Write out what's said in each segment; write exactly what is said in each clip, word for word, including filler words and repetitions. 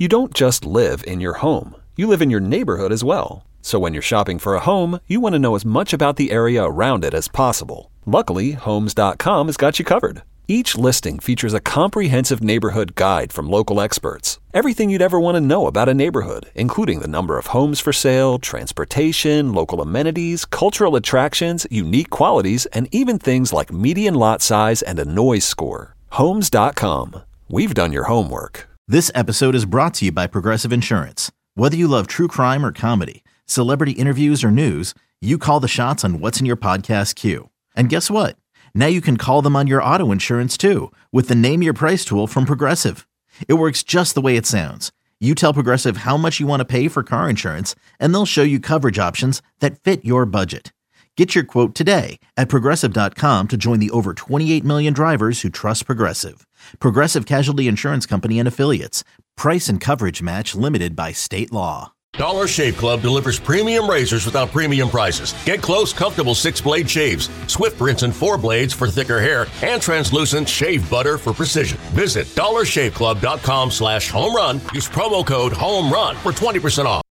You don't just live in your home. You live in your neighborhood as well. So when you're shopping for a home, you want to know as much about the area around it as possible. Luckily, Homes dot com has got you covered. Each listing features a comprehensive neighborhood guide from local experts. Everything you'd ever want to know about a neighborhood, including the number of homes for sale, transportation, local amenities, cultural attractions, unique qualities, and even things like median lot size and a noise score. Homes dot com. We've done your homework. This episode is brought to you by Progressive Insurance. Whether you love true crime or comedy, celebrity interviews or news, you call the shots on what's in your podcast queue. And guess what? Now you can call them on your auto insurance too with the Name Your Price tool from Progressive. It works just the way it sounds. You tell Progressive how much you want to pay for car insurance, and they'll show you coverage options that fit your budget. Get your quote today at Progressive dot com to join the over twenty-eight million drivers who trust Progressive. Progressive Casualty Insurance Company and Affiliates. Price and coverage match limited by state law. Dollar Shave Club delivers premium razors without premium prices. Get close, comfortable six-blade shaves, Swift rinse and four blades for thicker hair, and translucent shave butter for precision. Visit dollar shave club dot com slash home run. Use promo code HOMERUN for twenty percent off.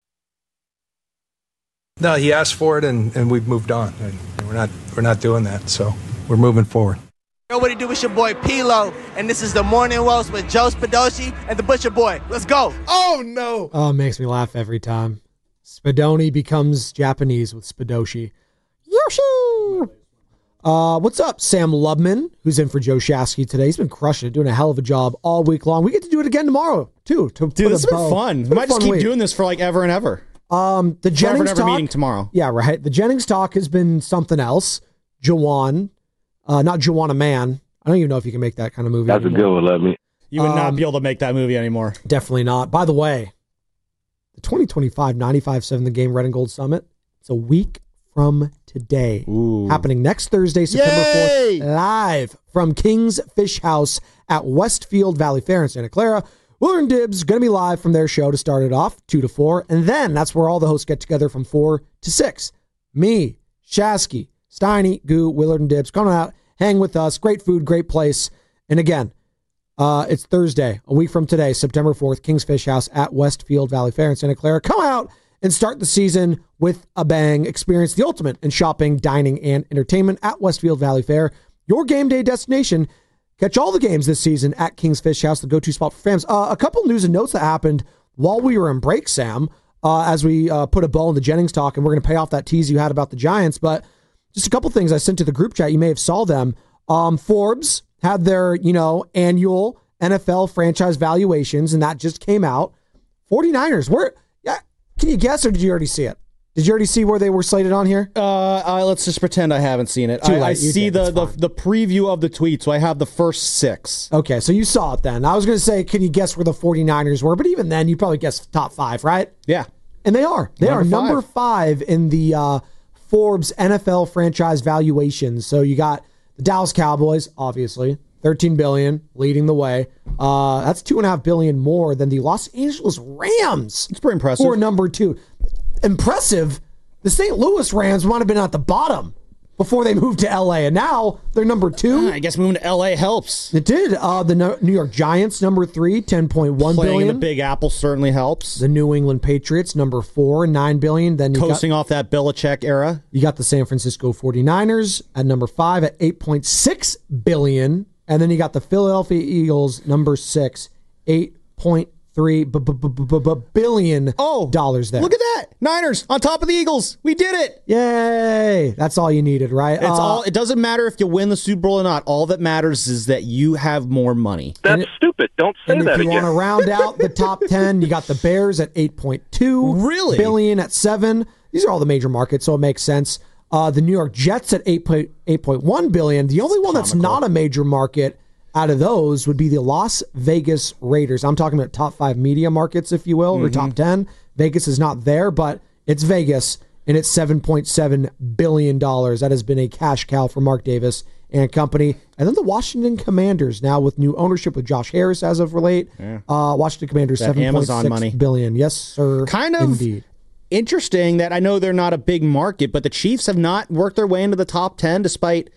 No, he asked for it, and, and we've moved on. And we're not we're not doing that, so we're moving forward. Yo, what do you do? It's your boy P-Lo, and this is the Morning Roast with Joe Spadoshi and the Butcher Boy. Let's go. Oh, no. Oh, it makes me laugh every time. Spadoni becomes Japanese with Spadoshi. Yoshi! Uh, what's up, Sam Lubman, who's in for Joe Shasky today. He's been crushing it, doing a hell of a job all week long. We get to do it again tomorrow, too. To Dude, this has been fun. We might just keep week. doing this for like ever and ever. Um, the Jennings Forever and ever talk, meeting tomorrow. Yeah, right. The Jennings talk has been something else. Jawan, uh, not Joanna Man. I don't even know if you can make that kind of movie. That's anymore. a good one, let me. You would Um, not be able to make that movie anymore. Definitely not. By the way, the twenty twenty-five ninety-five seven The Game Red and Gold Summit, it's a week from today. Ooh. Happening next Thursday, September Yay! fourth, live from King's Fish House at Westfield Valley Fair in Santa Clara. Willard and Dibbs going to be live from their show to start it off, two to four. And then that's where all the hosts get together from four to six. Me, Shasky, Steiny, Goo, Willard and Dibbs. Come out, hang with us. Great food, great place. And again, uh, it's Thursday, a week from today, September fourth, King's Fish House at Westfield Valley Fair in Santa Clara. Come out and start the season with a bang. Experience the ultimate in shopping, dining, and entertainment at Westfield Valley Fair, your game day destination. Catch all the games this season at King's Fish House, the go-to spot for fans. Uh, a couple news and notes that happened while we were in break, Sam, uh, as we uh, put a bow in the Jennings talk, and we're going to pay off that tease you had about the Giants. But just a couple things I sent to the group chat. You may have saw them. Um, Forbes had their, you know, annual N F L franchise valuations, and that just came out. forty-niners, where? Yeah, can you guess, or did you already see it? Did you already see where they were slated on here? Uh, uh, let's just pretend I haven't seen it. Too I, late. I You see did. the, It's the fine. the preview of the tweet, so I have the first six. Okay, so you saw it then. I was going to say, can you guess where the forty-niners were? But even then, you probably guessed top five, right? Yeah. And they are. They Number are number five. five in the uh, Forbes N F L franchise valuations. So you got the Dallas Cowboys, obviously, thirteen billion dollars, leading the way. Uh, that's two and a half billion more than the Los Angeles Rams. It's pretty impressive. For number two. Impressive. The Saint Louis Rams might have been at the bottom before they moved to L A, and now they're number two. Uh, I guess moving to L A helps. It did. Uh, the No- New York Giants, number three, ten point one Playing billion in the Big Apple certainly helps. The New England Patriots, number four, nine billion dollars. Then you Coasting got, off that Belichick era. you got the San Francisco forty-niners at number five at eight point six billion dollars. And then you got the Philadelphia Eagles, number six, eight point three billion dollars there. Look at that. Niners on top of the Eagles. We did it. Yay. That's all you needed, right? It's Uh, all. It doesn't matter if you win the Super Bowl or not. All that matters is that you have more money. That's stupid. Don't say And that if you again. want to round out the top ten, you got the Bears at eight point two Really? billion at seven. These are all the major markets, so it makes sense. Uh, the New York Jets at eight point one billion. The only one that's not a major market out of those would be the Las Vegas Raiders. I'm talking about top five media markets, if you will, or top ten. Vegas is not there, but it's Vegas, and it's seven point seven billion dollars. That has been a cash cow for Mark Davis and company. And then the Washington Commanders, now with new ownership with Josh Harris as of late. Yeah. Uh, Washington Commanders, That seven point Amazon six money. billion. Yes, sir. Kind of Indeed. interesting that I know they're not a big market, but the Chiefs have not worked their way into the top ten despite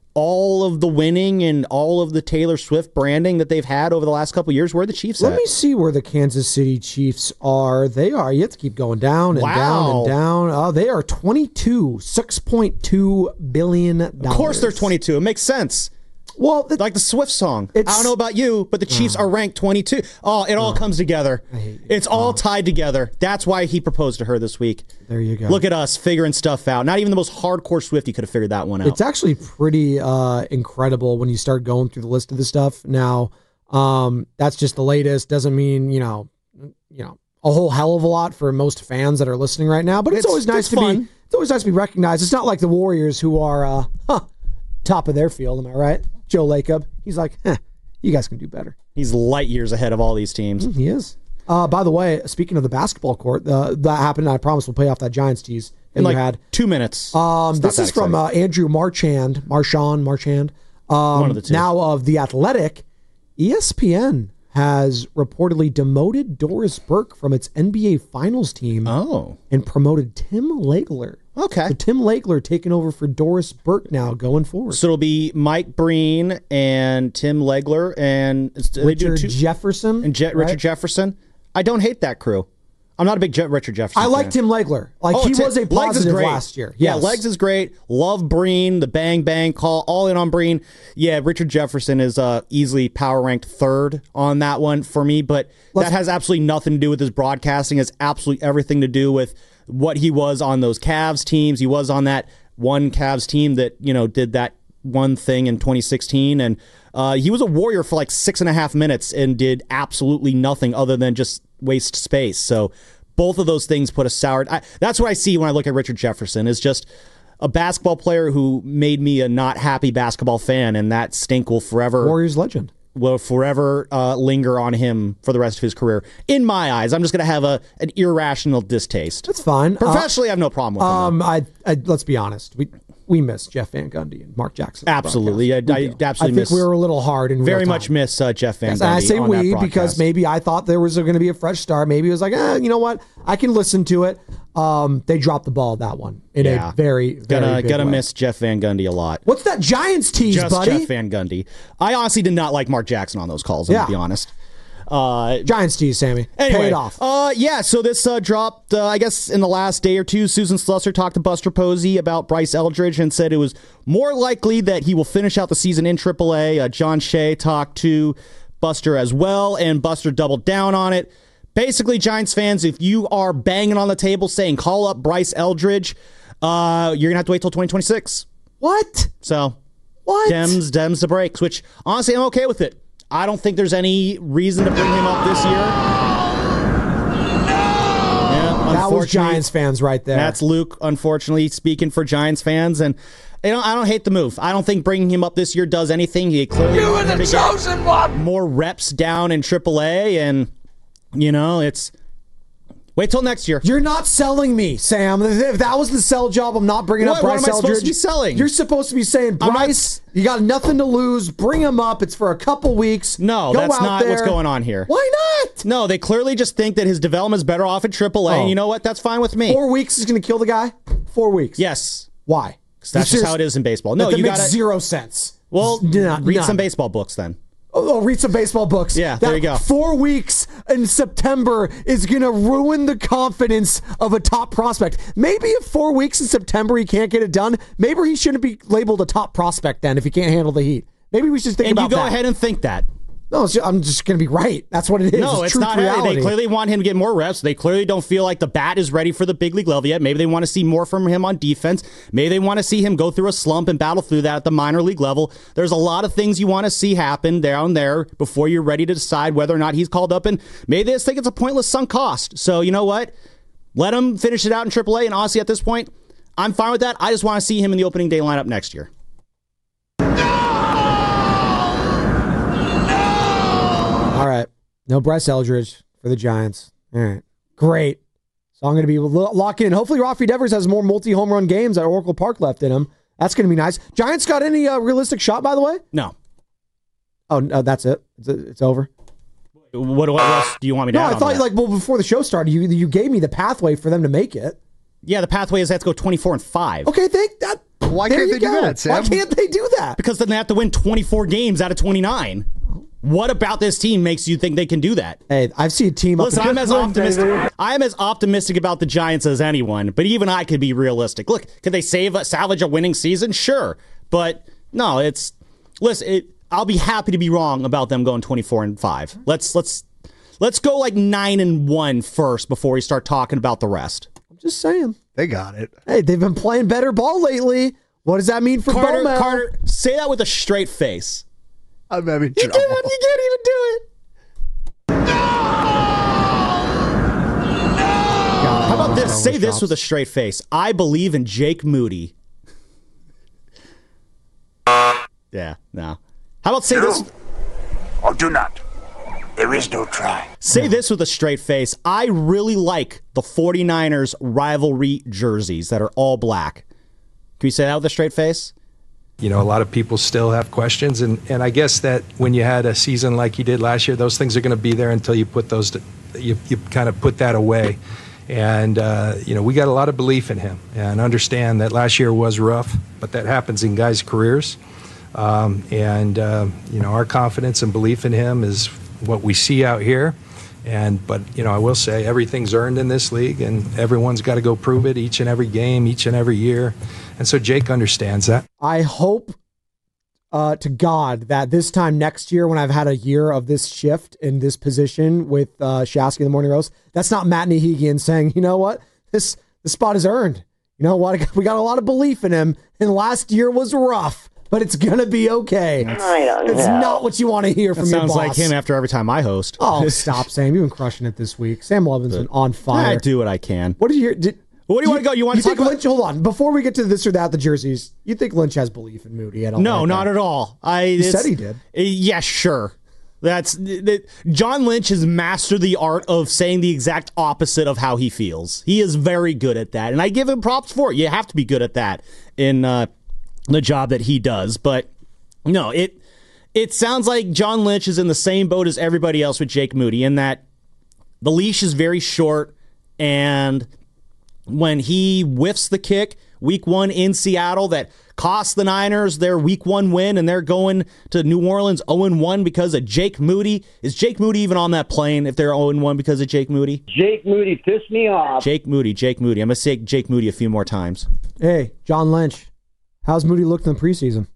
all of the winning and all of the Taylor Swift branding that they've had over the last couple of years, where are the Chiefs Let at? me see where the Kansas City Chiefs are. They are. You have to keep going down and Wow. down and down. Oh, they are twenty-two, six point two billion dollars. Of course they're twenty-two. It makes sense. Well, the, Like the Swift song. It's- I don't know about you, but the Chiefs are ranked twenty-two. Oh, it all comes together. It's all tied together. That's why he proposed to her this week. there you go. Look at us figuring stuff out. Not even the most hardcore Swiftie could have figured that one out. It's actually pretty uh, incredible when you start going through the list of the stuff. Now, um, that's just the latest. Doesn't mean, you know, you know, a whole hell of a lot for most fans that are listening right now. But it's, It's- always nice it's to fun. be. It's always nice to be recognized. It's not like the Warriors who are uh, huh, top of their field. Am I right? Joe Lacob. He's like, eh, you guys can do better. He's light years ahead of all these teams. He is. Uh, by the way, speaking of the basketball court, uh, that happened. I promise we'll pay off that Giants tease that In you like had. two minutes. Um, It's not this that is from uh, exciting. Andrew Marchand, Marchand, Marchand. Um, One of the two. Now of The Athletic, E S P N has reportedly demoted Doris Burke from its N B A Finals team Oh. and promoted Tim Legler. Okay. So Tim Legler taking over for Doris Burke now going forward. So it'll be Mike Breen and Tim Legler and they do Richard two- Jefferson. and Je- right? Richard Jefferson. I don't hate that crew. I'm not a big Je- Richard Jefferson I like fan. Tim Legler. Like Oh, he Tim- was a Legs is positive great. last year. Yeah, Yes. Legs is great. Love Breen, the bang bang call, all in on Breen. Yeah, Richard Jefferson is uh, easily power ranked third on that one for me, but Let's- that has absolutely nothing to do with his broadcasting. It's absolutely everything to do with what he was on those Cavs teams. He was on that one Cavs team that, you know, did that one thing in twenty sixteen, and uh, he was a Warrior for like six and a half minutes and did absolutely nothing other than just waste space. So both of those things put a sour. I, that's what I see when I look at Richard Jefferson, is just a basketball player who made me a not happy basketball fan, and that stink will forever Warriors legend. will forever uh, linger on him for the rest of his career. In my eyes, I'm just going to have a an irrational distaste. That's fine. Uh, Professionally, I have no problem with him. Um, I, I let's be honest. We we miss Jeff Van Gundy and Mark Jackson. on the Absolutely. broadcast. I- I We do. absolutely I think miss- we were a little hard in Very real much time. miss uh, Jeff Van Yes, Gundy. and I say on that we broadcast. because maybe I thought there was going to be a fresh start. Maybe it was like, eh, you know what? I can listen to it. Um, they dropped the ball that one in Yeah. a very, very gonna big gonna way. miss Jeff Van Gundy a lot. What's that Giants tease, Just buddy? Jeff Van Gundy. I honestly did not like Mark Jackson on those calls. I'm Yeah. gonna be honest. Uh, Giants tease, Sammy. Anyway, Pay it off. Uh, yeah, so this uh, dropped, uh, I guess, in the last day or two. Susan Slusser talked to Buster Posey about Bryce Eldridge and said it was more likely that he will finish out the season in triple A. Uh, John Shea talked to Buster as well, and Buster doubled down on it. Basically, Giants fans, if you are banging on the table saying call up Bryce Eldridge, uh, you're going to have to wait till twenty twenty-six. What? So, What? Dems, Dems the breaks, which honestly, I'm okay with it. I don't think there's any reason to bring him up this year. Yeah, That was unfortunately, Giants fans right there. That's Luke, unfortunately, speaking for Giants fans. And you know, I don't hate the move. I don't think bringing him up this year does anything. He clearly you were the chosen one. More reps down in triple A, and you know, it's wait till next year. You're not selling me, Sam. If that was the sell job, I'm not bringing What- up what Bryce am I supposed Eldridge. to be selling? You're supposed to be saying, I'm not- Bryce, you got nothing to lose. Bring him up. It's for a couple weeks. No, Go that's out not what's there. going on here. Why not? No, they clearly just think that his development is better off at triple A. Oh. And you know what? That's fine with me. Four weeks is going to kill the guy? Four weeks. Yes. Why? 'Cause that's just how it is in baseball. No, that you makes gotta zero sense. Well, None. read None. some baseball books then. Oh, oh, read some baseball books. Yeah, That there you go. Four weeks in September is going to ruin the confidence of a top prospect. Maybe if four weeks in September he can't get it done, maybe he shouldn't be labeled a top prospect then if he can't handle the heat. Maybe we should think And about you go that. ahead and think that. No, it's ju- I'm just going to be right. That's what it is. No, it's it's truth not. reality. They clearly want him to get more reps. They clearly don't feel like the bat is ready for the big league level yet. Maybe they want to see more from him on defense. Maybe they want to see him go through a slump and battle through that at the minor league level. There's a lot of things you want to see happen down there before you're ready to decide whether or not he's called up. And maybe they just think it's a pointless sunk cost. So you know what? Let him finish it out in triple A. And honestly, at this point, I'm fine with that. I just want to see him in the opening day lineup next year. All right. No Bryce Eldridge for the Giants. All right. Great. So I'm going to be lo- locking in. Hopefully Rafi Devers has more multi-home run games at Oracle Park left in him. That's going to be nice. Giants got any uh, realistic shot, by the way? No. Oh, no, that's it. It's, it's over. What, what else do you want me to No, add I on thought that? like well before the show started, you you gave me the pathway for them to make it. Yeah, the pathway is they have to go twenty-four and five. Okay, thank that. Why There can't you they do go. that, Sam? Why can't they do that? Because then they have to win twenty-four games out of twenty-nine. What about this team makes you think they can do that? Hey, I've seen a team. Listen, up I'm as against them, David. optimistic. I am as optimistic about the Giants as anyone, but even I could be realistic. Look, could they save salvage a winning season? Sure, but no. It's listen. It, I'll be happy to be wrong about them going twenty-four and five. Let's let's let's go like nine and one first before we start talking about the rest. I'm just saying. They got it. Hey, they've been playing better ball lately. What does that mean for Carter? Bowman? Carter, say that with a straight face. I'm having You trouble. can't, you can't even do it. How about this? Say this with a straight face. I believe in Jake Moody. Yeah, no. How about say Do this? or do not. There is no try. Say this with a straight face. I really like the 49ers rivalry jerseys that are all black. Can you say that with a straight face? You know, a lot of people still have questions, and, and I guess that when you had a season like you did last year, those things are going to be there until you put those, to, you, you kind of put that away. And, uh, you know, we got a lot of belief in him and understand that last year was rough, but that happens in guys' careers. Um, and, uh, you know, our confidence and belief in him is what we see out here. And, but, you know, I will say everything's earned in this league, and everyone's got to go prove it each and every game, each and every year. And so Jake understands that. I hope uh, to God that this time next year, when I've had a year of this shift in this position with uh, Shasky in the Morning Roast, that's not Matt Nahigian saying, you know what, this the spot is earned. You know what, we got a lot of belief in him, and last year was rough, but it's going to be okay. I don't It's know. not what you want to hear That from your sounds boss. like him after every time I host. Oh, stop, Sam. You've been crushing it this week. Sam Levin's been on fire. I do what I can. What did you hear? Did, What do you want to go? You want to talk think about? Lynch? Hold on. Before we get to this or that, the jerseys, you think Lynch has belief in Moody at all? No, not at all. I He it's- said he did. Uh, Yeah, sure. That's that. John Lynch has mastered the art of saying the exact opposite of how he feels. He is very good at that, and I give him props for it. You have to be good at that in uh, the job that he does. But no, it it sounds like John Lynch is in the same boat as everybody else with Jake Moody, in that the leash is very short, and when he whiffs the kick week one in Seattle that cost the Niners their week one win, and they're going to New Orleans oh and one because of Jake Moody. Is Jake Moody even on that plane if they're oh and one because of Jake Moody? Jake Moody pissed me off. Jake Moody, Jake Moody. I'm going to say Jake Moody a few more times. Hey, John Lynch, how's Moody looked in the preseason?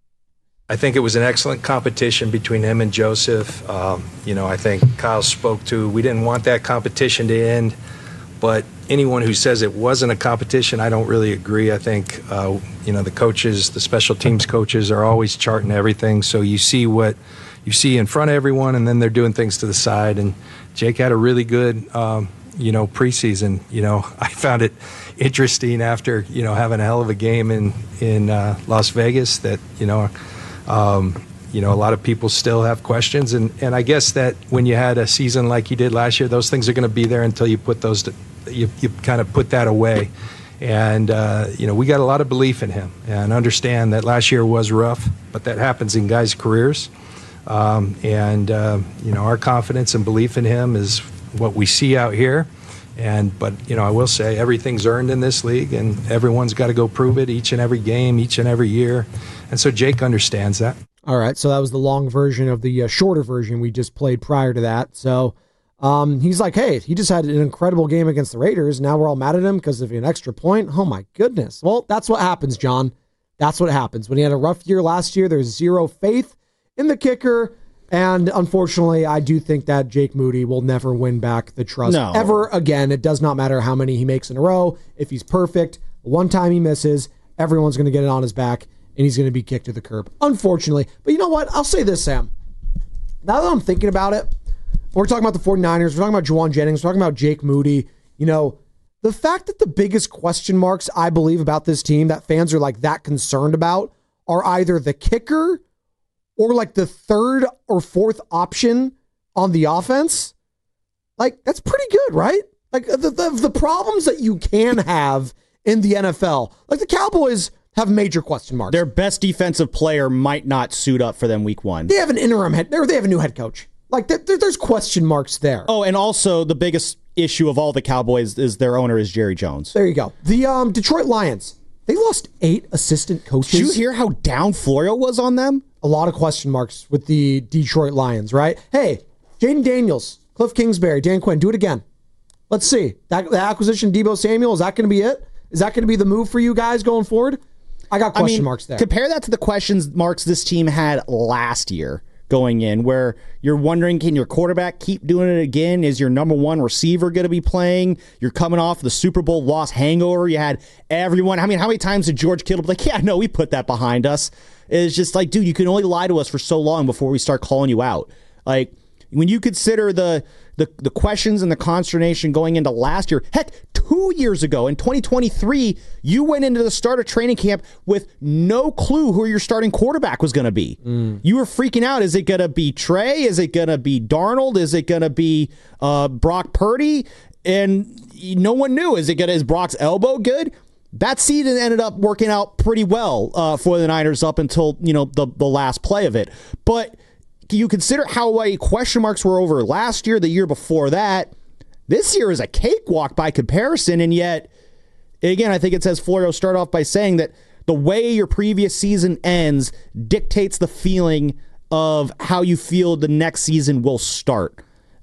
I think it was an excellent competition between him and Joseph. Um, you know, I think Kyle spoke to, we didn't want that competition to end, but anyone who says it wasn't a competition, I don't really agree. I think, uh, you know, the coaches, the special teams coaches are always charting everything, so you see what you see in front of everyone, and then they're doing things to the side. And Jake had a really good, um, you know, preseason. You know, I found it interesting after, you know, having a hell of a game in, in uh, Las Vegas that, you know, Um, you know, a lot of people still have questions, and, and I guess that when you had a season like you did last year, those things are going to be there until you put those, to, you, you kind of put that away. And, uh, you know, we got a lot of belief in him and understand that last year was rough, but that happens in guys' careers. Um, and, uh, you know, our confidence and belief in him is what we see out here. And, but, you know, I will say everything's earned in this league, and everyone's got to go prove it each and every game, each and every year. And so Jake understands that. All right, so that was the long version of the uh, shorter version we just played prior to that. So um, he's like, hey, he just had an incredible game against the Raiders. Now we're all mad at him because of an extra point. Oh, my goodness. Well, that's what happens, John. That's what happens. When he had a rough year last year, there's zero faith in the kicker. And unfortunately, I do think that Jake Moody will never win back the trust No. ever again. It does not matter how many he makes in a row. If he's perfect, one time he misses, everyone's going to get it on his back, and he's going to be kicked to the curb, unfortunately. But you know what? I'll say this, Sam. Now that I'm thinking about it, we're talking about the 49ers, we're talking about Juwan Jennings, we're talking about Jake Moody. You know, the fact that the biggest question marks, I believe, about this team that fans are like that concerned about are either the kicker or like the third or fourth option on the offense, like that's pretty good, right? Like the, the, the problems that you can have in the N F L, like the Cowboys have major question marks. Their best defensive player might not suit up for them week one. They have an interim head, or they have a new head coach. Like there, there- there's question marks there. Oh, and also the biggest issue of all the Cowboys is their owner is Jerry Jones. There you go. The um, Detroit Lions They lost eight assistant coaches. Did you hear how down Florio was on them? A lot of question marks with the Detroit Lions, right? Hey, Jaden Daniels, Cliff Kingsbury, Dan Quinn, do it again. Let's see. That, the acquisition, Deebo Samuel, is that going to be it? Is that going to be the move for you guys going forward? I got question I mean, marks there. Compare that to the questions marks this team had last year going in, where you're wondering, can your quarterback keep doing it again? Is your number one receiver going to be playing? You're coming off the Super Bowl loss hangover. You had everyone. I mean, how many times did George Kittle be like, yeah, no, we put that behind us? It's just like, dude, you can only lie to us for so long before we start calling you out. Like, when you consider the the the questions and the consternation going into last year, heck, two years ago in twenty twenty-three, you went into the start of training camp with no clue who your starting quarterback was going to be. Mm. You were freaking out. Is it going to be Trey? Is it going to be Darnold? Is it going to be uh, Brock Purdy? And no one knew. Is it going to, is Brock's elbow good? That season ended up working out pretty well uh, for the Niners up until, you know, the the last play of it. But you consider how many question marks were over last year, the year before that. This year is a cakewalk by comparison, and yet, again, I think it says Florio start off by saying that the way your previous season ends dictates the feeling of how you feel the next season will start.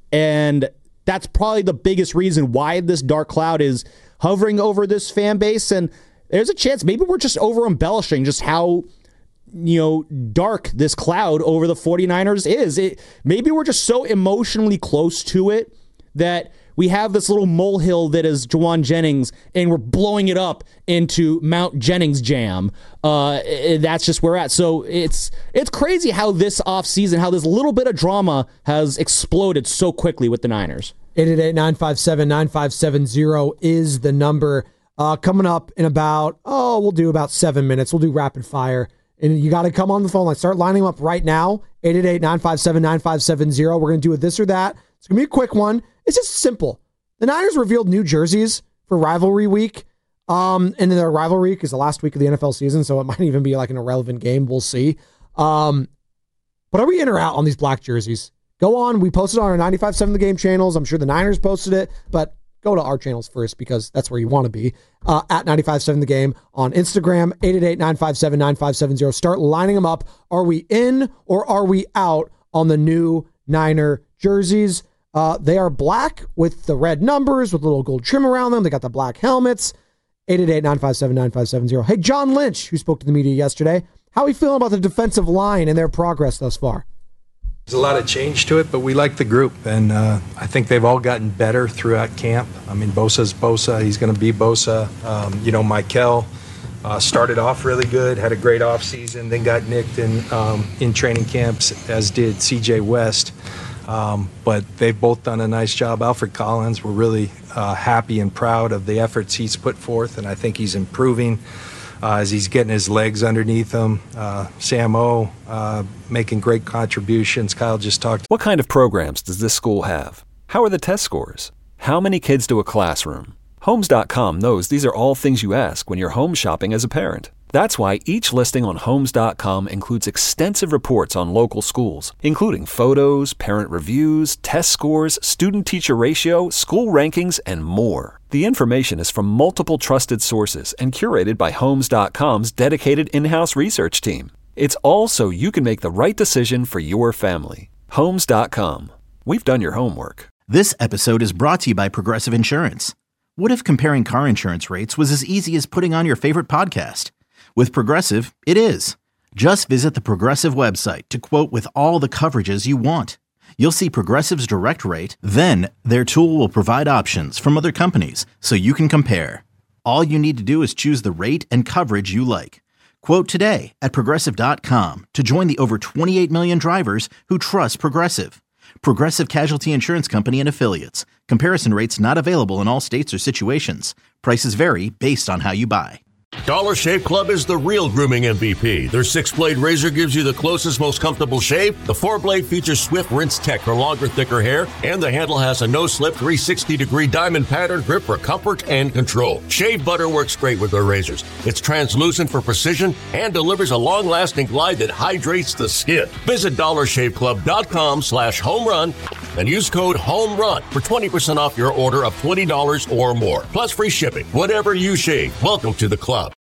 And that's probably the biggest reason why this dark cloud is hovering over this fan base, and there's a chance maybe we're just over-embellishing just how, you know, dark this cloud over the 49ers is. It, maybe we're just so emotionally close to it that we have this little molehill that is Jawan Jennings, and we're blowing it up into Mount Jennings Jam. Uh, that's just where we're at. So it's it's crazy how this offseason, how this little bit of drama has exploded so quickly with the Niners. eight eight eight, nine five seven, nine five seven zero is the number. Uh, coming up in about, oh, we'll do about seven minutes. We'll do rapid fire. And you got to come on the phone line. Start lining them up right now. eight eight eight, nine five seven, nine five seven zero. We're going to do a this or that. It's going to be a quick one. It's just simple. The Niners revealed new jerseys for rivalry week. Um, and their rivalry week is the last week of the N F L season, so it might even be like an irrelevant game. We'll see. Um, but are we in or out on these black jerseys? Go on. We posted on our ninety-five point seven The Game channels. I'm sure the Niners posted it, but go to our channels first because that's where you want to be. Uh, at ninety-five point seven The Game on Instagram, eight eight eight, nine five seven, nine five seven zero. Start lining them up. Are we in or are we out on the new Niner jerseys? Uh, they are black with the red numbers with a little gold trim around them. They got the black helmets. eight eight eight, nine five seven, nine five seven zero. Hey, John Lynch, who spoke to the media yesterday, how are we feeling about the defensive line and their progress thus far? There's a lot of change to it, but we like the group, and uh, I think they've all gotten better throughout camp. I mean, Bosa's Bosa. He's going to be Bosa. Um, you know, Michael uh, started off really good, had a great offseason, then got nicked in, um, in training camps, as did C J West. Um, but they've both done a nice job. Alfred Collins, we're really uh, happy and proud of the efforts he's put forth, and I think he's improving uh, as he's getting his legs underneath him. Uh, Sam O uh, making great contributions. Kyle just talked. What kind of programs does this school have? How are the test scores? How many kids do a classroom? Homes dot com knows these are all things you ask when you're home shopping as a parent. That's why each listing on Homes dot com includes extensive reports on local schools, including photos, parent reviews, test scores, student-teacher ratio, school rankings, and more. The information is from multiple trusted sources and curated by Homes dot com's dedicated in-house research team. It's all so you can make the right decision for your family. Homes dot com. We've done your homework. This episode is brought to you by Progressive Insurance. What if comparing car insurance rates was as easy as putting on your favorite podcast? With Progressive, it is. Just visit the Progressive website to quote with all the coverages you want. You'll see Progressive's direct rate, then their tool will provide options from other companies so you can compare. All you need to do is choose the rate and coverage you like. Quote today at Progressive dot com to join the over twenty-eight million drivers who trust Progressive. Progressive Casualty Insurance Company and Affiliates. Comparison rates not available in all states or situations. Prices vary based on how you buy. Dollar Shave Club is the real grooming M V P. Their six-blade razor gives you the closest, most comfortable shave. The four-blade features Swift Rinse Tech for longer, thicker hair. And the handle has a no-slip three hundred sixty degree diamond pattern grip for comfort and control. Shave butter works great with their razors. It's translucent for precision and delivers a long-lasting glide that hydrates the skin. Visit dollar shave club dot com slash home run and use code HOMERUN for twenty percent off your order of twenty dollars or more. Plus free shipping. Whatever you shave, welcome to the club.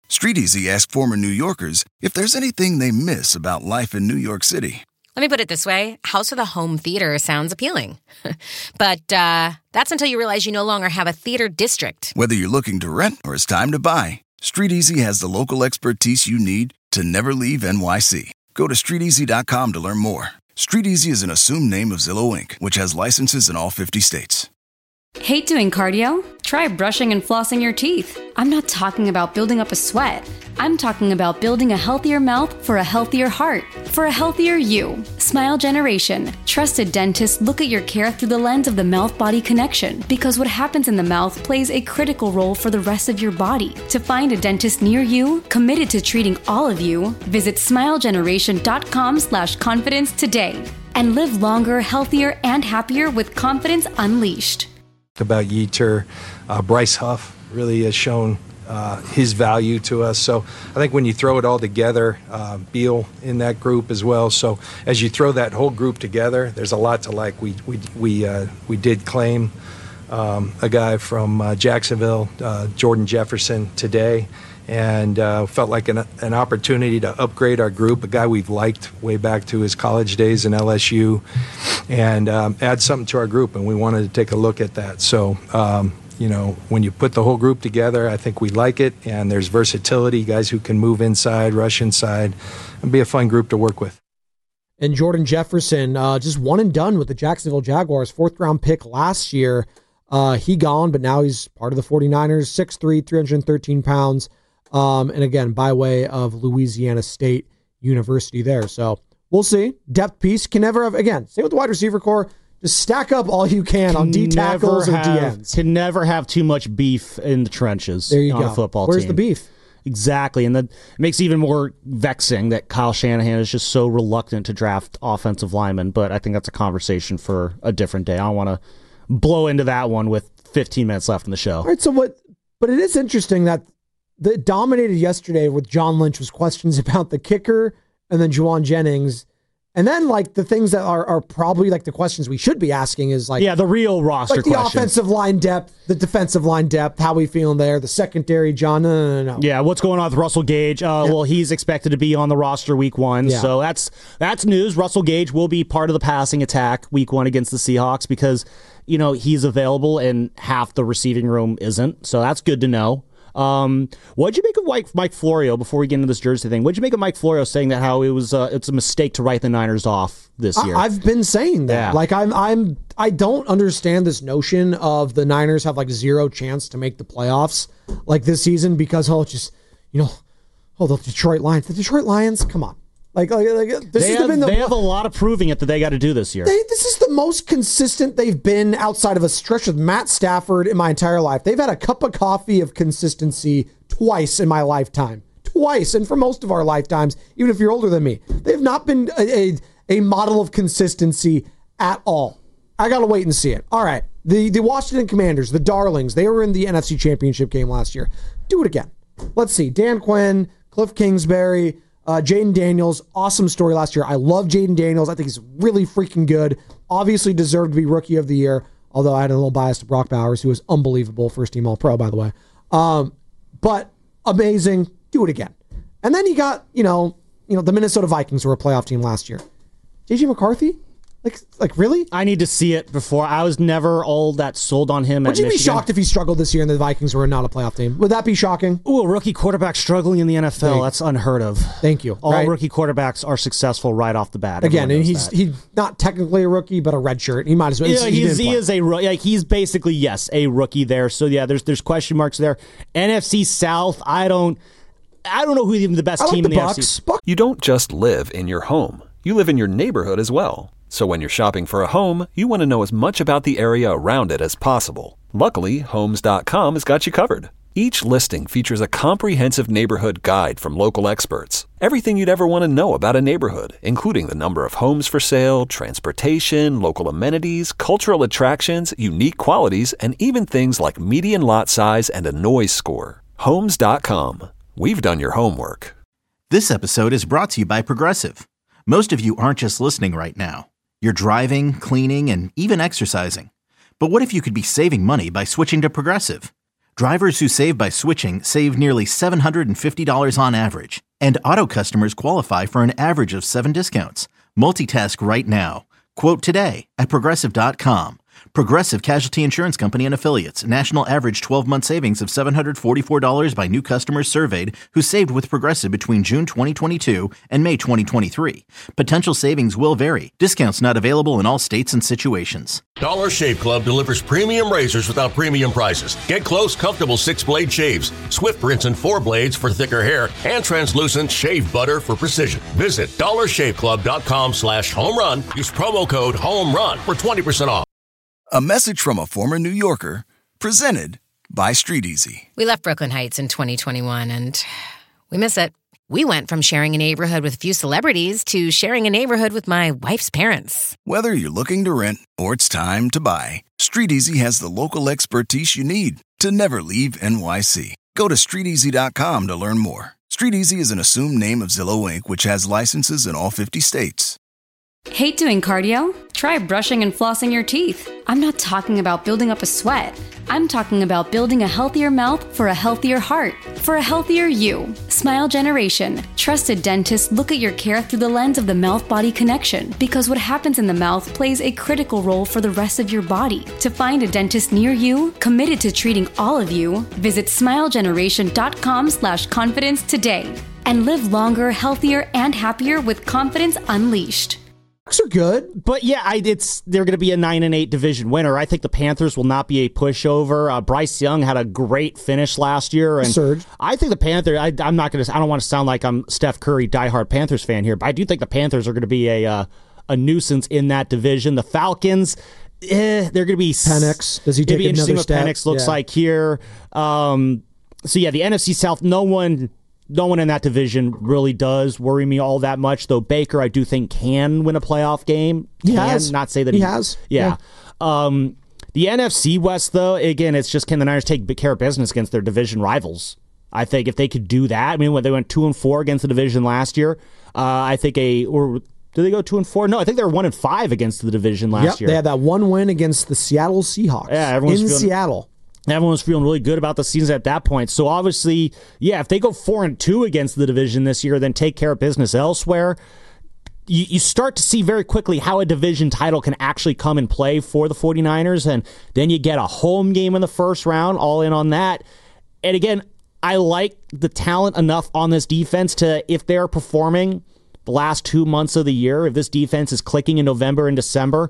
StreetEasy asked former New Yorkers if there's anything they miss about life in New York City. Let me put it this way. House with a home theater sounds appealing. But uh, that's until you realize you no longer have a theater district. Whether you're looking to rent or it's time to buy, StreetEasy has the local expertise you need to never leave N Y C. Go to street easy dot com to learn more. StreetEasy is an assumed name of Zillow Incorporated, which has licenses in all fifty states. Hate doing cardio? Try brushing and flossing your teeth. I'm not talking about building up a sweat. I'm talking about building a healthier mouth for a healthier heart, for a healthier you. Smile Generation. Trusted dentists look at your care through the lens of the mouth-body connection, because what happens in the mouth plays a critical role for the rest of your body. To find a dentist near you, committed to treating all of you, visit smile generation dot com slash confidence today. And live longer, healthier, and happier with confidence unleashed. About Yetur, uh, Bryce Huff really has shown uh, his value to us. So I think when you throw it all together, uh, Beal in that group as well. So as you throw that whole group together, there's a lot to like. We we we uh, we did claim um, a guy from uh, Jacksonville, uh, Jordan Jefferson, today, and uh, felt like an an opportunity to upgrade our group. A guy we've liked way back to his college days in L S U, and um, add something to our group. And we wanted to take a look at that. So. Um, You know, when you put the whole group together, I think we like it, and there's versatility, guys who can move inside, rush inside, and be a fun group to work with. And Jordan Jefferson, uh, just one and done with the Jacksonville Jaguars, fourth round pick last year. Uh, he gone, but now he's part of the 49ers, six three, three hundred thirteen pounds. Um, and again, by way of Louisiana State University there. So we'll see. Depth piece can never have, again, same with the wide receiver core. Just stack up all you can, can on D tackles or D Ns. Can never have too much beef in the trenches there you on go. a football Where's team. Where's the beef? Exactly. And that it makes it even more vexing that Kyle Shanahan is just so reluctant to draft offensive linemen. But I think that's a conversation for a different day. I don't want to blow into that one with fifteen minutes left in the show. All right. So what? But it is interesting that the dominated yesterday with John Lynch was questions about the kicker and then Juwan Jennings. And then, like, the things that are, are probably, like, the questions we should be asking is, like... Yeah, the real roster like the questions. offensive line depth, the defensive line depth, how we feeling there, the secondary, John, no, no, no, no. Yeah, what's going on with Russell Gage? Uh, yeah. Well, he's expected to be on the roster week one, yeah. so that's that's news. Russell Gage will be part of the passing attack week one against the Seahawks because, you know, he's available and half the receiving room isn't, so that's good to know. Um, what'd you make of Mike, Mike Florio before we get into this jersey thing? What'd you make of Mike Florio saying that how it was uh, it's a mistake to write the Niners off this year? I, I've been saying that. Yeah. Like I'm I'm I don't understand this notion of the Niners have like zero chance to make the playoffs like this season because oh just you know oh the Detroit Lions the Detroit Lions come on. Like, like, like this they, has have, been the, they have a lot of proving it that they got to do this year. They, this is the most consistent they've been outside of a stretch with Matt Stafford in my entire life. They've had a cup of coffee of consistency twice in my lifetime. Twice. And for most of our lifetimes, even if you're older than me, they've not been a, a, a model of consistency at all. I got to wait and see it. All right. The, the Washington Commanders, the Darlings, they were in the N F C Championship game last year. Do it again. Let's see. Dan Quinn, Cliff Kingsbury, Uh, Jaden Daniels, awesome story last year. I love Jaden Daniels. I think he's really freaking good. Obviously deserved to be Rookie of the Year, although I had a little bias to Brock Bowers, who was unbelievable. First team All-Pro, by the way. Um, but amazing. Do it again. And then you got, you know, you know, the Minnesota Vikings were a playoff team last year. J J McCarthy? Like, like really? I need to see it before. I was never all that sold on him. Would you Michigan. be shocked if he struggled this year and the Vikings were not a playoff team? Would that be shocking? Ooh, a rookie quarterback struggling in the N F L. That's unheard of. Thank you. All right? rookie quarterbacks are successful right off the bat. Again, and he's that. he's not technically a rookie, but a redshirt. He might as well. Yeah, he's, he is a like he's basically yes a rookie there. So yeah, there's there's question marks there. N F C South. I don't I don't know who even the best I like team the in the Bucks. N F C. Buck- You don't just live in your home. You live in your neighborhood as well. So when you're shopping for a home, you want to know as much about the area around it as possible. Luckily, Homes dot com has got you covered. Each listing features a comprehensive neighborhood guide from local experts. Everything you'd ever want to know about a neighborhood, including the number of homes for sale, transportation, local amenities, cultural attractions, unique qualities, and even things like median lot size and a noise score. Homes dot com. We've done your homework. This episode is brought to you by Progressive. Most of you aren't just listening right now. You're driving, cleaning, and even exercising. But what if you could be saving money by switching to Progressive? Drivers who save by switching save nearly seven hundred fifty dollars on average. And auto customers qualify for an average of seven discounts. Multitask right now. Quote today at Progressive dot com. Progressive Casualty Insurance Company and Affiliates. National average twelve-month savings of seven hundred forty-four dollars by new customers surveyed who saved with Progressive between June twenty twenty-two and May twenty twenty-three. Potential savings will vary. Discounts not available in all states and situations. Dollar Shave Club delivers premium razors without premium prices. Get close, comfortable six-blade shaves, Swift rinse and four blades for thicker hair, and translucent shave butter for precision. Visit dollar shave club dot com slash home run. Use promo code HOMERUN for twenty percent off. A message from a former New Yorker, presented by Street Easy. We left Brooklyn Heights in twenty twenty-one, and we miss it. We went from sharing a neighborhood with a few celebrities to sharing a neighborhood with my wife's parents. Whether you're looking to rent or it's time to buy, Street Easy has the local expertise you need to never leave N Y C. Go to street easy dot com to learn more. Street Easy is an assumed name of Zillow Incorporated, which has licenses in all fifty states. Hate doing cardio? Try brushing and flossing your teeth. I'm not talking about building up a sweat. I'm talking about building a healthier mouth for a healthier heart, for a healthier you. Smile Generation. Trusted dentists look at your care through the lens of the mouth-body connection, because what happens in the mouth plays a critical role for the rest of your body. To find a dentist near you, committed to treating all of you, visit smile generation dot com slash confidence today. And live longer, healthier, and happier with confidence unleashed. Are good, but yeah, I, it's they're going to be a nine and eight division winner. I think the Panthers will not be a pushover. Uh, Bryce Young had a great finish last year, and Surge. I think the Panthers. I, I'm not going to. I don't want to sound like I'm Steph Curry diehard Panthers fan here, but I do think the Panthers are going to be a uh, a nuisance in that division. The Falcons, eh, they're going to be Penix. Does he take it'd be interesting another what step? Penix looks Yeah. like here. Um, so yeah, the N F C South. No one. No one in that division really does worry me all that much, though Baker, I do think, can win a playoff game. He can, has. Not say that he, he, has. Yeah. yeah. Um, the N F C West, though, again, it's just can the Niners take care of business against their division rivals? I think if they could do that, I mean, when they went two and four against the division last year, uh, I think a or did they go two and four? No, I think they were one and five against the division last yep, year. They had that one win against the Seattle Seahawks. Yeah, everyone's in feeling, Seattle. Everyone was feeling really good about the season at that point. So obviously, yeah, if they go four and two against the division this year, then take care of business elsewhere, you, you start to see very quickly how a division title can actually come and play for the 49ers. And then you get a home game in the first round, all in on that. And again, I like the talent enough on this defense to, if they're performing the last two months of the year, if this defense is clicking in November and December,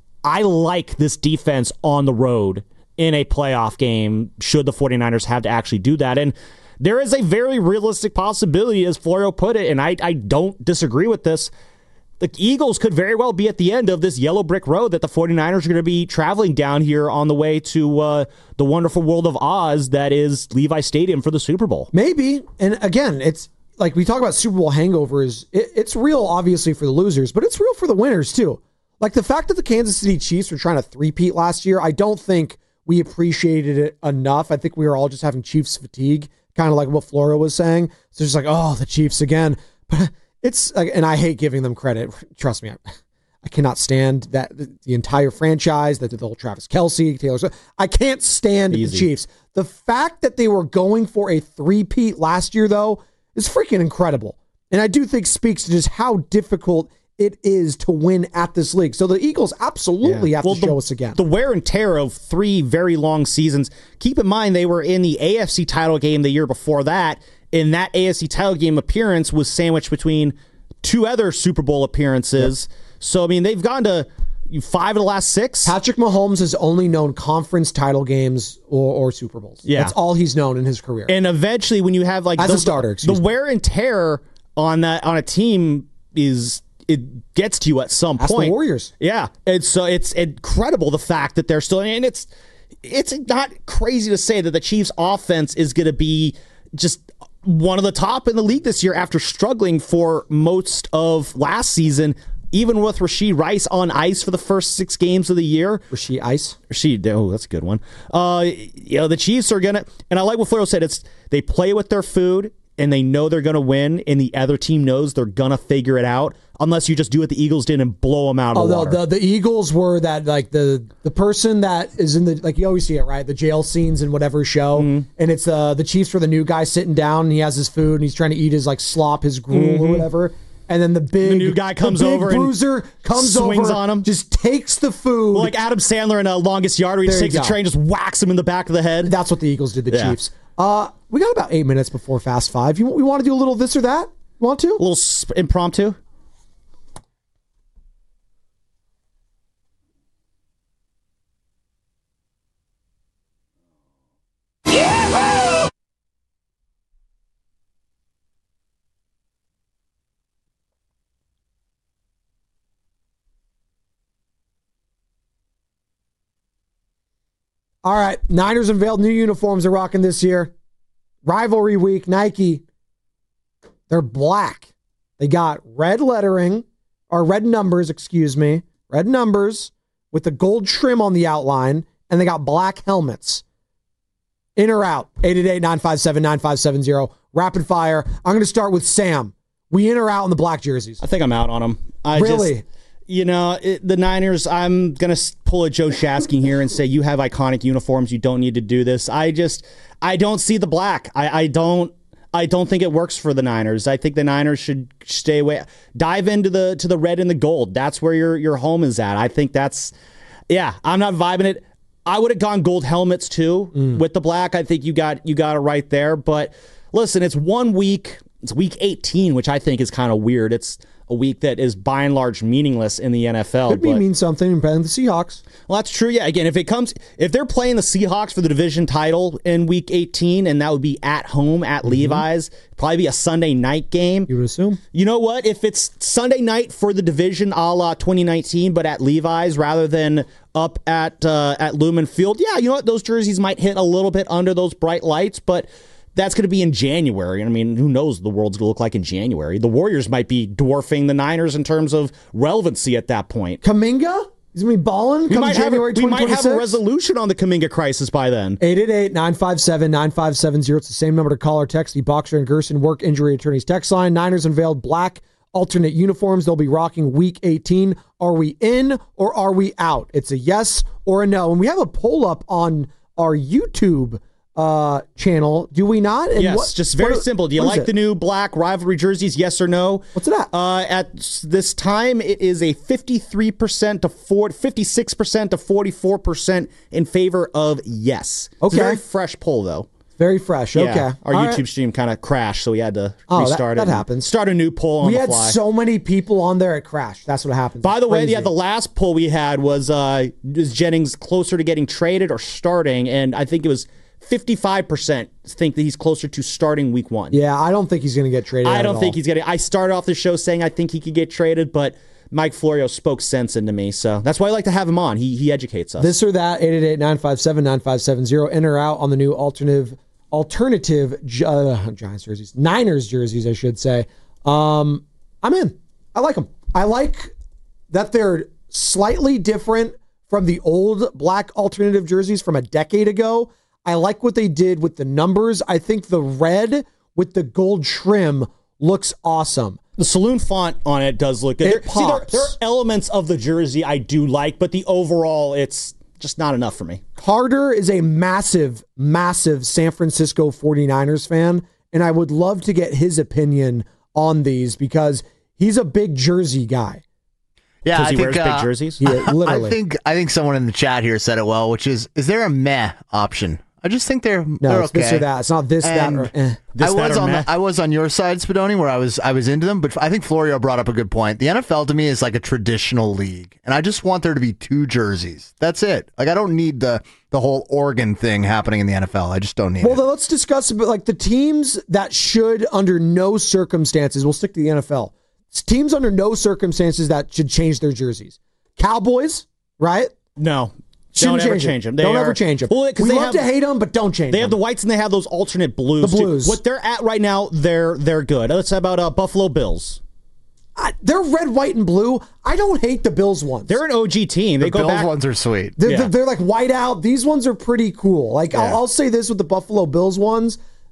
I like this defense on the road in a playoff game, should the 49ers have to actually do that. And there is a very realistic possibility, as Florio put it, and I, I don't disagree with this, the Eagles could very well be at the end of this yellow brick road that the 49ers are going to be traveling down here on the way to uh, the wonderful world of Oz that is Levi Stadium for the Super Bowl. Maybe. And again, it's like we talk about Super Bowl hangovers. It, it's real, obviously, for the losers, but it's real for the winners, too. Like the fact that the Kansas City Chiefs were trying to three-peat last year, I don't think we appreciated it enough. I think we were all just having Chiefs fatigue, kind of like what Flora was saying. So it's just like, oh, the Chiefs again. But it's, and I hate giving them credit. Trust me, I, I cannot stand that the entire franchise, that the whole Travis Kelce, Taylor Swift. I can't stand Easy. the Chiefs. The fact that they were going for a three-peat last year, though, is freaking incredible. And I do think speaks to just how difficult it is to win at this league. So the Eagles absolutely yeah. have well, to show the, us again. The wear and tear of three very long seasons. Keep in mind, they were in the A F C title game the year before that. And that A F C title game appearance was sandwiched between two other Super Bowl appearances. Yep. So, I mean, they've gone to five of the last six. Patrick Mahomes has only known conference title games or, or Super Bowls. Yeah. That's all he's known in his career. And eventually, when you have like as the, a starter, excuse the me. wear and tear on that on a team is it gets to you at some Ask point. The Warriors. Yeah. And so it's incredible the fact that they're still, and it's it's not crazy to say that the Chiefs offense is going to be just one of the top in the league this year after struggling for most of last season, even with Rashee Rice on ice for the first six games of the year. Rashee Ice? Rashee, oh, that's a good one. Uh, you know, the Chiefs are going to, and I like what Floro said, it's they play with their food. and they know they're going to win, and the other team knows they're going to figure it out, unless you just do what the Eagles did and blow them out of oh, the water. The, the, the Eagles were that, like, the the person that is in the, like, you always see it, right? The jail scenes in whatever show. Mm-hmm. And it's uh, the Chiefs were the new guy sitting down, and he has his food, and he's trying to eat his, like, slop, his gruel mm-hmm. or whatever. And then the big the new guy comes the big over bruiser and comes swings over, on him, just takes the food. Well, like Adam Sandler in a Longest Yard, where he just takes a train, just whacks him in the back of the head. That's what the Eagles did, the yeah. Chiefs. Uh, we got about eight minutes before Fast Five. You we want to do a little this or that? Want to? A little sp- impromptu. All right, Niners unveiled new uniforms they're rocking this year. Rivalry week, Nike. They're black. They got red lettering, or red numbers, excuse me, red numbers with the gold trim on the outline, and they got black helmets. In or out? eight eight eight, nine five seven, nine five seven zero. Rapid fire. I'm going to start with Sam. We in or out on the black jerseys? I think I'm out on them. I really? Just, You know, it, the Niners, I'm going to pull a Joe Shasky here and say, you have iconic uniforms. You don't need to do this. I just, I don't see the black. I, I don't, I don't think it works for the Niners. I think the Niners should stay away. Dive into the, to the red and the gold. That's where your, your home is at. I think that's, yeah, I'm not vibing it. I would have gone gold helmets too mm. with the black. I think you got, you got it right there. But listen, it's one week. It's week eighteen, which I think is kind of weird. It's a week that is by and large meaningless in the N F L. Could be mean something depending on the Seahawks. Well, that's true. Yeah. Again, if it comes, if they're playing the Seahawks for the division title in week eighteen, and that would be at home at mm-hmm. Levi's, probably be a Sunday night game. You would assume. You know what? If it's Sunday night for the division, a la twenty nineteen, but at Levi's rather than up at uh, at Lumen Field, yeah, you know what? Those jerseys might hit a little bit under those bright lights, but that's going to be in January. I mean, who knows what the world's going to look like in January? The Warriors might be dwarfing the Niners in terms of relevancy at that point. Kuminga? He's going to be balling come January We might have a resolution on the Kuminga crisis by then. eight eight eight, nine five seven, nine five seven zero. It's the same number to call or text the Boxer and Gerson Work Injury Attorneys text line. Niners unveiled black alternate uniforms they'll be rocking week eighteen. Are we in or are we out? It's a yes or a no. And we have a poll up on our YouTube Uh, channel, do we not? And yes, what, just very what, simple. Do you like the new black rivalry jerseys? Yes or no? What's it at? Uh, at this time, it is a fifty-three percent to four, fifty-six percent to forty-four percent in favor of yes. Okay. It's a very fresh poll, though. Very fresh. Yeah, okay. our All YouTube right. stream kind of crashed, so we had to oh, restart that, it. That happens. Start a new poll on we the had fly. so many people on there, it crashed. That's what happens. By it's the crazy. way, yeah, the last poll we had was uh, is Jennings closer to getting traded or starting? And I think it was fifty-five percent think that he's closer to starting week one. Yeah, I don't think he's going to get traded. I don't at think all. he's getting. I started off the show saying I think he could get traded, but Mike Florio spoke sense into me, so that's why I like to have him on. He he educates us. This or that, eight eight eight, nine five seven, nine five seven zero. In or out on the new alternative, alternative uh, Giants jerseys. Niners jerseys, I should say. Um, I'm in. I like them. I like that they're slightly different from the old black alternative jerseys from a decade ago. I like what they did with the numbers. I think the red with the gold trim looks awesome. The saloon font on it does look good. It there, pops. See, there, there are elements of the jersey I do like, but the overall, it's just not enough for me. Carter is a massive, massive San Francisco forty-niners fan, and I would love to get his opinion on these because he's a big jersey guy. Yeah, I he think wears uh, big jerseys. Yeah, literally. I think I think someone in the chat here said it well, which is: is there a meh option? I just think they're no, they're it's okay. this or that. It's not this, and that, or eh. This, I that, was or on meh. the, I was on your side, Spadoni, where I was I was into them, but I think Florio brought up a good point. The N F L to me is like a traditional league, and I just want there to be two jerseys. That's it. Like I don't need the the whole Oregon thing happening in the N F L. I just don't need well, it. Well, let's discuss a bit, like the teams that should, under no circumstances, we'll stick to the N F L. It's teams under no circumstances that should change their jerseys. Cowboys, right? No. Shouldn't don't ever change, change them. them. They don't are, ever change them. Well, we they love have, to hate them, but don't change They them. have the whites and they have those alternate blues. The blues. Dude, what they're at right now, they're they're good. Let's talk about uh, Buffalo Bills. I, they're red, white, and blue. I don't hate the Bills ones. They're an O G team. They the go Bills back. ones are sweet. They're, yeah. they're, they're like white out. These ones are pretty cool. Like yeah. I'll, I'll say this with the Buffalo Bills ones.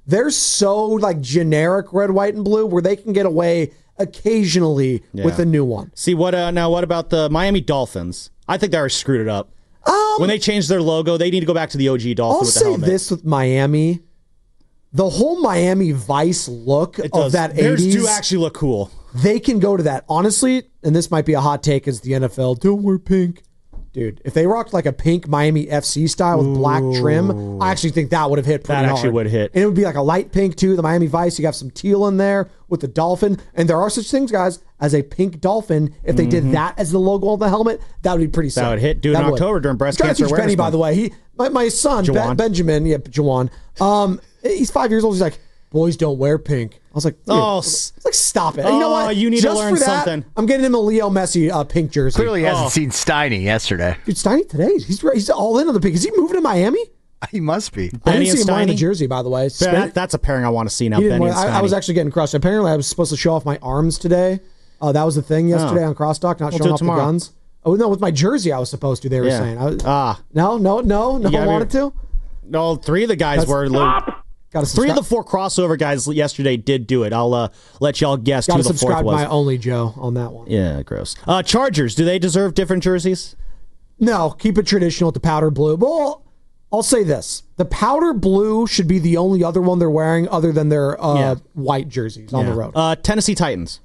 they're so like generic red, white, and blue where they can get away occasionally Yeah. with a new one. See, what uh, now what about the Miami Dolphins? I think they already screwed it up. Um, when they changed their logo, they need to go back to the O G Dolphin I'll with the say helmet. this with Miami. The whole Miami Vice look It of does. that Theirs eighties. do actually look cool. They can go to that. Honestly, and this might be a hot take as the N F L, don't wear pink. Dude, if they rocked like a pink Miami F C style with black trim, I actually think that would have hit pretty That hard. actually would hit. And it would be like a light pink too, the Miami Vice. You got some teal in there with the dolphin. And there are such things, guys, as a pink dolphin. If they did that as the logo on the helmet, that would be pretty sick. That would hit. Do it That in would. October during Breast I'm trying Cancer to teach Awareness Benny, by Month. the way. He, my, my son, Ben- Jawan. Benjamin, yeah, Jawan, um, he's five years old. He's like, boys don't wear pink. I was like, dude, Oh, I was like, stop it. oh, you know what? you need to Just learn for that, something. I'm getting him a Leo Messi uh, pink jersey. Clearly hasn't Oh. seen Steiny yesterday. Dude, Steiny today, he's he's all in on the pink. Is he moving to Miami? He must be. I Benny didn't see and him wearing the Steiny? jersey, by the way. Yeah, Spin- that, that's a pairing I want to see now. he didn't Benny wear- and I, I was Steiny. actually getting crushed. Apparently, I was supposed to show off my arms today. Uh, that was the thing yesterday Oh. on Crosstalk, not We'll do showing it off tomorrow. the guns. Oh, no, with my jersey, I was supposed to, they were Yeah. saying. I was, Ah. no, no, no, no You one gotta wanted be- to. No, three of the guys That's- were. Got to Three of the four crossover guys yesterday did do it. I'll uh, let y'all guess Got who to the fourth subscribe to was. my Only Joe on that one. Yeah, gross. Uh, Chargers, do they deserve different jerseys? No, keep it traditional with the powder blue. Well, I'll say this. The powder blue should be the only other one they're wearing other than their uh, Yeah. white jerseys on Yeah. the road. Uh, Tennessee Titans.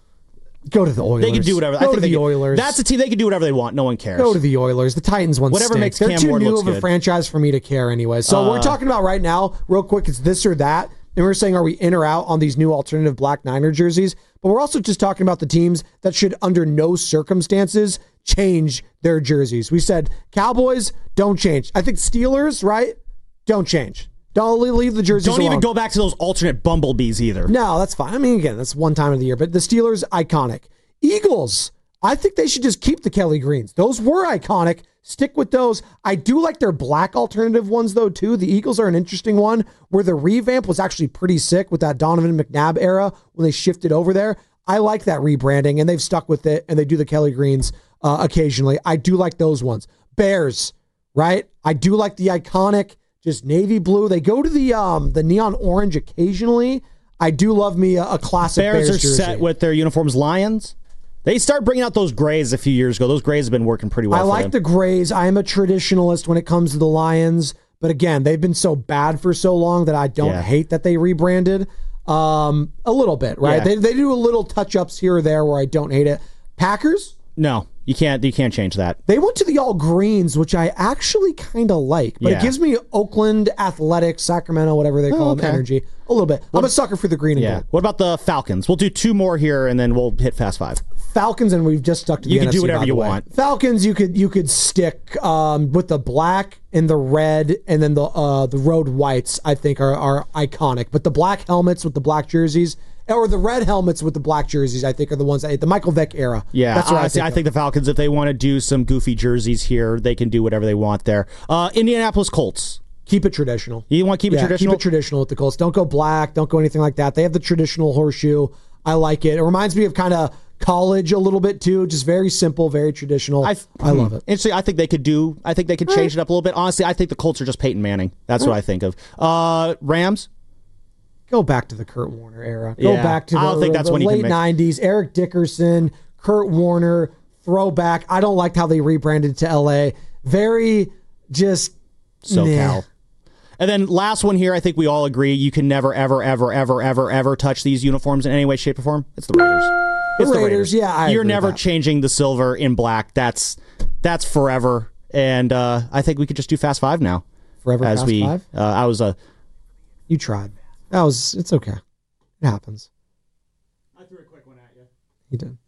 Go to the Oilers. They can do whatever. Go I think to they the can- Oilers. That's a team. They can do whatever they want. No one cares. Go to the Oilers. The Titans one Whatever stink. makes They're Cam too Ward new looks of a good. franchise for me to care anyway. So Uh, we're talking about right now, real quick, it's this or that. And we're saying, are we in or out on these new alternative Black Niner jerseys? But we're also just talking about the teams that should, under no circumstances, change their jerseys. We said Cowboys, don't change. I think Steelers, right? Don't change. Don't leave the jerseys Don't even alone. go back to those alternate bumblebees either. No, that's fine. I mean, again, that's one time of the year. But the Steelers, iconic. Eagles, I think they should just keep the Kelly Greens. Those were iconic. Stick with those. I do like their black alternative ones, though, too. The Eagles are an interesting one where the revamp was actually pretty sick with that Donovan McNabb era when they shifted over there. I like that rebranding, and they've stuck with it, and they do the Kelly Greens uh, occasionally. I do like those ones. Bears, right? I do like the iconic, just navy blue. They go to the um, the neon orange occasionally. I do love me a, a classic Bears, Bears, are jersey. set with their uniforms. Lions, they started bringing out those grays a few years ago. Those grays have been working pretty well. I for like them. the grays. I am a traditionalist when it comes to the Lions. But again, they've been so bad for so long that I don't Yeah. hate that they rebranded. Um, a little bit, right? Yeah. They, they do a little touch-ups here or there where I don't hate it. Packers, No, you can't. You can't change that. they went to the all greens, which I actually kind of like. But Yeah. it gives me Oakland Athletics, Sacramento, whatever they call Oh, them, okay. energy. A little bit. I'm a sucker for the green and Yeah. gold. What about the Falcons? We'll do two more here, and then we'll hit fast five. Falcons, and we've just stuck to the You can N F do C, whatever by the you way. want. Falcons, you could you could stick um, with the black and the red, and then the uh, the road whites. I think are are iconic. But the black helmets with the black jerseys, or the red helmets with the black jerseys, I think are the ones that the Michael Vick era. Yeah, that's what honestly, I I think. think, the Falcons, if they want to do some goofy jerseys here, they can do whatever they want there. Uh, Indianapolis Colts. Keep it traditional. You want to keep it Yeah, traditional? Keep it traditional with the Colts. Don't go black. Don't go anything like that. They have the traditional horseshoe. I like it. It reminds me of kind of college a little bit too. Just very simple, very traditional. I, I love it. Interesting. I think they could do. I think they could change it up a little bit. Honestly, I think the Colts are just Peyton Manning. That's what I think of. Uh, Rams. Go back to the Kurt Warner era. Go Yeah, back to the, I don't think that's the when he can late make- nineties. Eric Dickerson, Kurt Warner, throwback. I don't like how they rebranded to L A. Very just SoCal. meh. And then last one here, I think we all agree you can never, ever, ever, ever, ever, ever touch these uniforms in any way, shape, or form. It's the Raiders. It's The Raiders, yeah, I You're agree with never that. changing the silver in black. That's that's forever. And uh, I think we could just do Fast Five now. Forever as Fast we, Five? Uh, I was a. You tried. That was. It's okay. It happens. I threw a quick one at you. You did.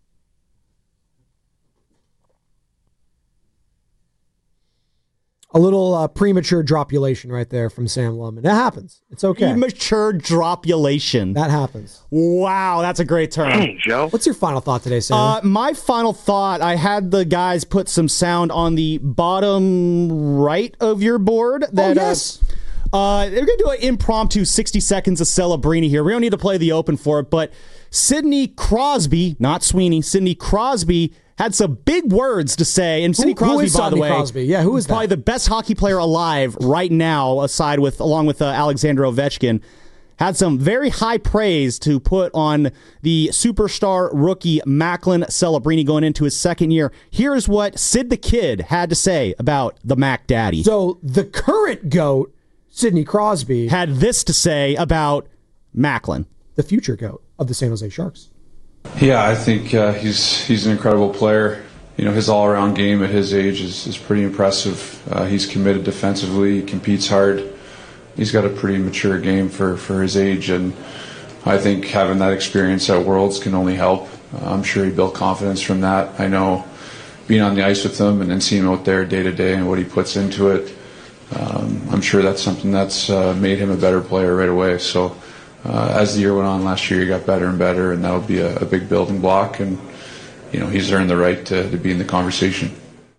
A little uh, premature dropulation right there from Sam Lubman. That happens. It's okay. Premature dropulation. That happens. Wow, that's a great term. Hey, Joe. What's your final thought today, Sam? Uh, my final thought, I had the guys put some sound on the bottom right of your board. That, oh, yes. Uh, uh, they're going to do an impromptu sixty seconds of Celebrini here. We don't need to play the open for it, but Sidney Crosby, not Sweeney, Sidney Crosby had some big words to say. And Sidney Who- who Crosby, is by the Sidney way, Crosby? Yeah, who is probably that? the best hockey player alive right now, aside with along with uh, Alexander Ovechkin. Had some very high praise to put on the superstar rookie Macklin Celebrini going into his second year. Here's what Sid the Kid had to say about the Mac Daddy. So the current GOAT, Sidney Crosby, had this to say about Macklin, the future GOAT of the San Jose Sharks. Yeah, I think uh, he's he's an incredible player. You know, his all-around game at his age is, is pretty impressive. Uh, he's committed defensively. He competes hard. He's got a pretty mature game for, for his age, and I think having that experience at Worlds can only help. Uh, I'm sure he built confidence from that. I know being on the ice with him and then seeing him out there day to day and what he puts into it, um, I'm sure that's something that's uh, made him a better player right away. So uh, as the year went on last year, he got better and better, and that'll be a, a big building block, and you know he's earned the right to, to be in the conversation.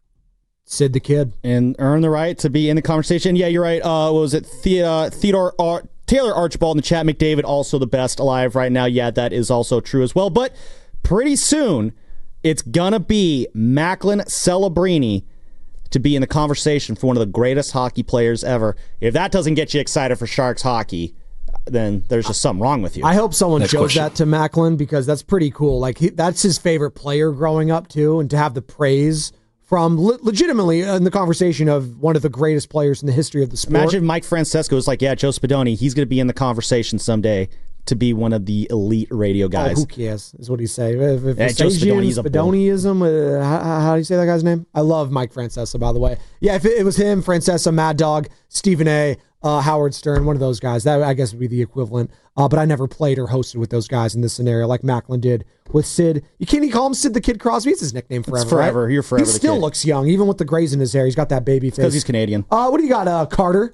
Sid the Kid. And earn the right to be in the conversation. Yeah, you're right. Uh, what was it? The, uh, Theodore Ar- Taylor Archibald in the chat. McDavid also the best alive right now. Yeah, that is also true as well. But pretty soon, it's going to be Macklin Celebrini to be in the conversation for one of the greatest hockey players ever. If that doesn't get you excited for Sharks hockey, then there's just something wrong with you. I hope someone Next shows question. that to Macklin, because that's pretty cool. Like he, that's his favorite player growing up too, and to have the praise from le- legitimately in the conversation of one of the greatest players in the history of the sport. Imagine Mike Francesco was like, yeah, Joe Spadoni, he's going to be in the conversation someday to be one of the elite radio guys. Oh, who cares, is what he's saying. If, if Yeah, it's Joe Spadoni, he's a bull. Spadoniism, uh, how, how do you say that guy's name? I love Mike Francesa, by the way. Yeah, if it, it was him, Francesa, Mad Dog, Stephen A., uh, Howard Stern, one of those guys, that I guess would be the equivalent. Uh, but I never played or hosted with those guys in this scenario like Macklin did with Sid. You can't even call him Sid the Kid Crosby. It's his nickname forever, It's forever. right? You're forever He the still kid. looks young, even with the grays in his hair. He's got that baby face. Because he's Canadian. Uh, what do you got, uh, Carter?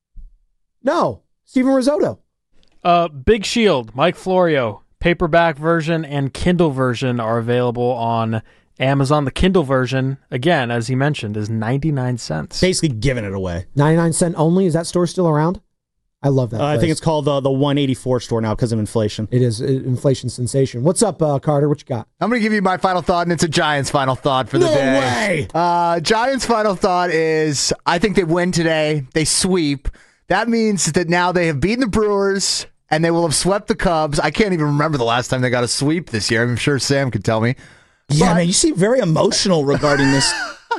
No, Steven Risotto. Uh, Big Shield, Mike Florio, paperback version and Kindle version are available on Amazon. The Kindle version, again, as he mentioned, is ninety-nine cents. Basically giving it away. ninety-nine cent only? Is that store still around? I love that Uh, I place. think it's called the, the one eighty-four store now because of inflation. It is uh, inflation sensation. What's up, uh, Carter? What you got? I'm going to give you my final thought, and it's a Giants final thought for the No day. way! Uh, Giants final thought is I think they win today. They sweep. That means that now they have beaten the Brewers, and they will have swept the Cubs. I can't even remember the last time they got a sweep this year. I'm sure Sam could tell me. Yeah, But- man, you seem very emotional regarding this.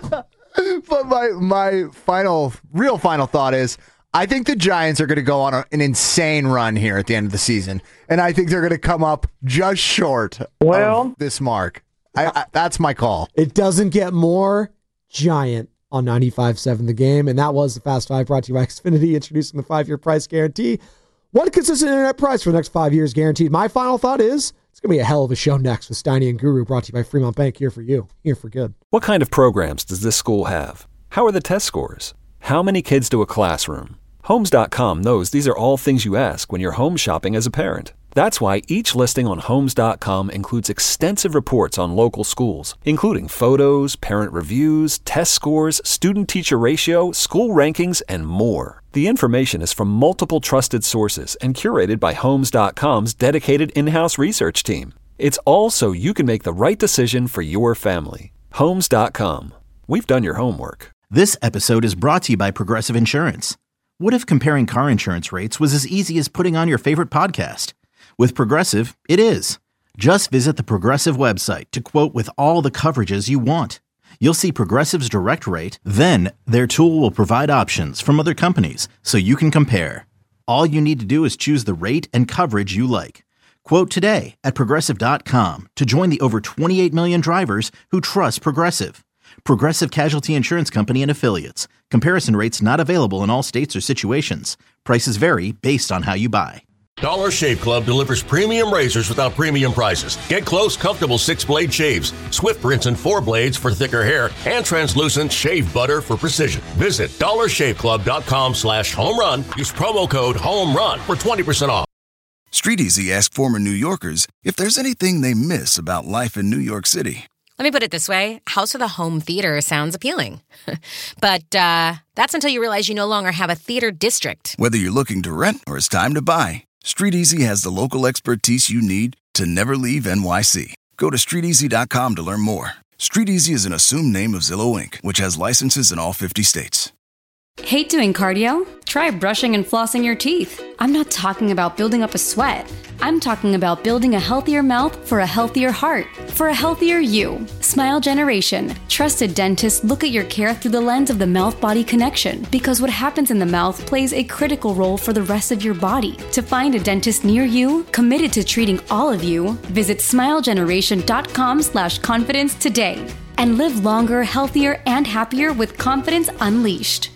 But my my final, real final thought is I think the Giants are going to go on a, an insane run here at the end of the season, and I think they're going to come up just short Well- of this mark. I, I, that's my call. It doesn't get more giant on ninety-five seven The Game, and that was the Fast Five brought to you by Xfinity, introducing the five-year price guarantee. One consistent internet price for the next five years guaranteed. My final thought is it's going to be a hell of a show next with Steiny and Guru, brought to you by Fremont Bank, here for you, here for good. What kind of programs does this school have? How are the test scores? How many kids do a classroom? Homes dot com knows these are all things you ask when you're home shopping as a parent. That's why each listing on Homes dot com includes extensive reports on local schools, including photos, parent reviews, test scores, student-teacher ratio, school rankings, and more. The information is from multiple trusted sources and curated by Homes dot com's dedicated in-house research team. It's all so you can make the right decision for your family. Homes dot com. We've done your homework. This episode is brought to you by Progressive Insurance. What if comparing car insurance rates was as easy as putting on your favorite podcast? With Progressive, it is. Just visit the Progressive website to quote with all the coverages you want. You'll see Progressive's direct rate, then their tool will provide options from other companies so you can compare. All you need to do is choose the rate and coverage you like. Quote today at Progressive dot com to join the over twenty-eight million drivers who trust Progressive. Progressive Casualty Insurance Company and Affiliates. Comparison rates not available in all states or situations. Prices vary based on how you buy. Dollar Shave Club delivers premium razors without premium prices. Get close, comfortable six-blade shaves, Swift rinse and four blades for thicker hair, and translucent shave butter for precision. Visit dollar shave club dot com slash home run. Use promo code HOMERUN for twenty percent off. Street Easy asked former New Yorkers if there's anything they miss about life in New York City. Let me put it this way. House of the Home Theater sounds appealing. But uh, that's until you realize you no longer have a theater district. Whether you're looking to rent or it's time to buy, Street Easy has the local expertise you need to never leave N Y C. Go to street easy dot com to learn more. StreetEasy is an assumed name of Zillow Incorporated, which has licenses in all fifty states. Hate doing cardio? Try brushing and flossing your teeth. I'm not talking about building up a sweat. I'm talking about building a healthier mouth for a healthier heart, for a healthier you. Smile Generation. Trusted dentists look at your care through the lens of the mouth-body connection, because what happens in the mouth plays a critical role for the rest of your body. To find a dentist near you, committed to treating all of you, visit smilegeneration.com slash confidence today. And live longer, healthier, and happier with confidence unleashed.